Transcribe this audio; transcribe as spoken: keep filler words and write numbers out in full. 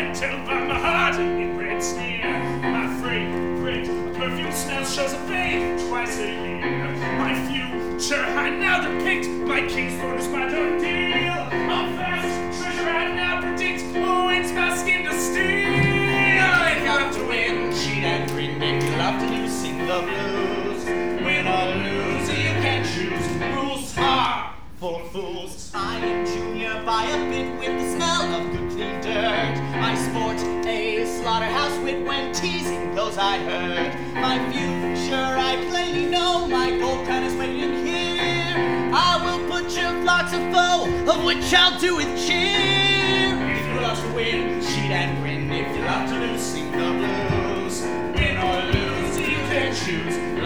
can tell by my heart in red sneer. My fragrant perfume smell shows a fade twice a year. My future I now depict, my king's throne is my done deal. A vast treasure I now predict, who wins my skin to steal. If you love to win, cheat and grin. If you love to lose, sing the blues. Win or lose, you can choose. Rules are for fools. I am junior by a bit with the smell of good clean dirt. I sport a slaughterhouse wit when teasing those I heard. My future I plainly know, my gold crown is waiting here. I will butcher flocks of foe, of which I'll do with cheer. If you love to win, cheat and grin. If you love to lose, sing the blues. Win or lose, you can choose.